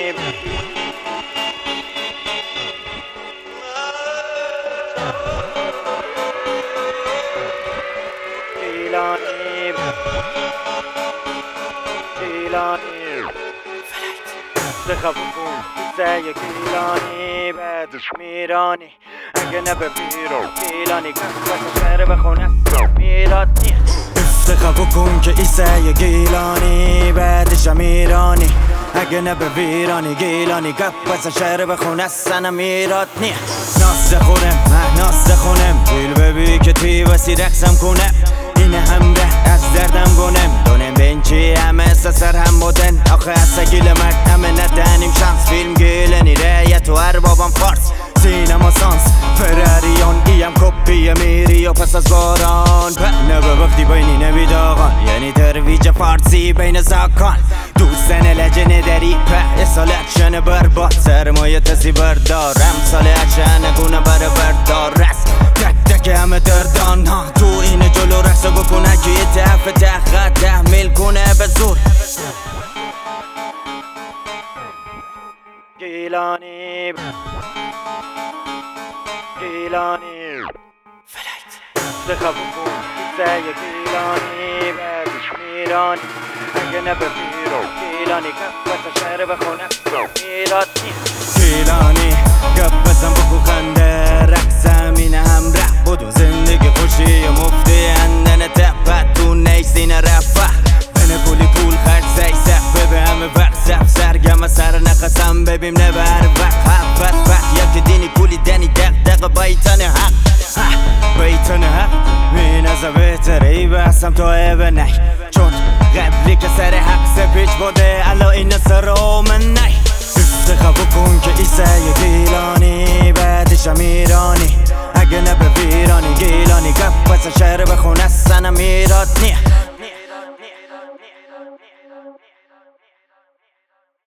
گیلانی دخواه بکن زی گیلانی بعدش میرانی اگه نبه بیرو گیلانی کسبت شهر بخونه میراد دخواه بکن که ایسه گیلانی بعدش میرانی اگه نبه بیرانی گیلانی کسبت شهر بخونه سنم میراد نیه ناس خونم ناس خونم دیل ببی که توی وسی رقصم کنم این همده از دردم گونم دونم بینچی همه سر هم بودن آخه از گیل مرد همه ندنیم شانس فیلم گیلنی ریت و اربابم فارس سینما سانس فراریان ایم کپی میری و پس از باران نه به وقتی بینی نبید آقان یعنی ترویج فارسی بین زاکان دوستن لجنه داری په سال اکشن برباد سرمایه تسی بردارم سال اکشن گونه بر بردار رست تک تک همه دردان ها تو این جلو رقص بکنه که یه تحت تحمیل کنه به زور گیلانی فلایت دخواه بکن زی گیلانی بعدش میرانی اگه نبه بیرو گیلانی کفت شهر بخونه میراد گیلانی گپ بزن بکو خنده رقصم این همراه بودو زندگی خوشی و مفتی اندن تپت تو نیسین رفه بینه پولی پول خرد زی سخبه به همه وقت سف سرگم سر نقصم ببیم نبر وقت حفت یکی دینی پولی دنی دق بایتن حق بایتن حق می نزا بهتره ای بحثم تا ایوه نی چون قبلی که سر حق سپیچ بوده الا این سر من نی دخواه بکن که ایسه گیلانی بعدش میرانی اگه نبه بیرانی گیلانی گفت پس شهر بخونه سنم میراد نیه